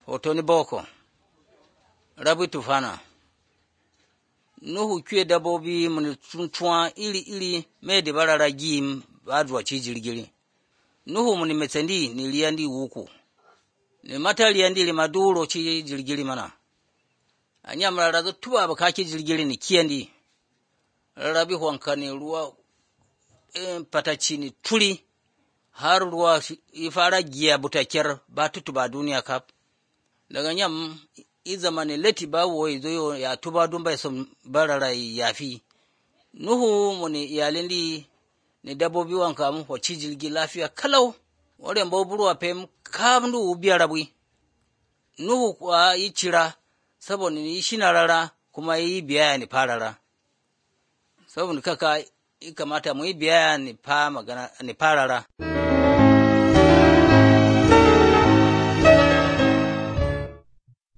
Hoto ni boko, rabi tufana. Nuhu kwe dabobi mun tuntuwa iri me de barara gim badwa ci jirgiri. Nuhu mun metsandi ni liyandi wuku. Ni mata liyandi li maduro ci jirgiri mana. Anya mara da tuba ba kaki jirgiri ni kiyandi. Rabi wanka ni ruwa pataci ni tuli har ruwa ifara giya butakiyar ba tutuba duniya kap. Daga nyam izamani leti ba wo izo ya tuba dumba som barara yafi. Nuhu muni iyalindi ni dabobi wanka mu ci jirgi lafiya kalau. Wore mboburu wa pem kamdu ubiya rabui. Nuhu kwa ichira saboda ni shina rara kuma yi biya ni parara. Saboda kaka ikamata mu yi biya ni pa magana ni parara.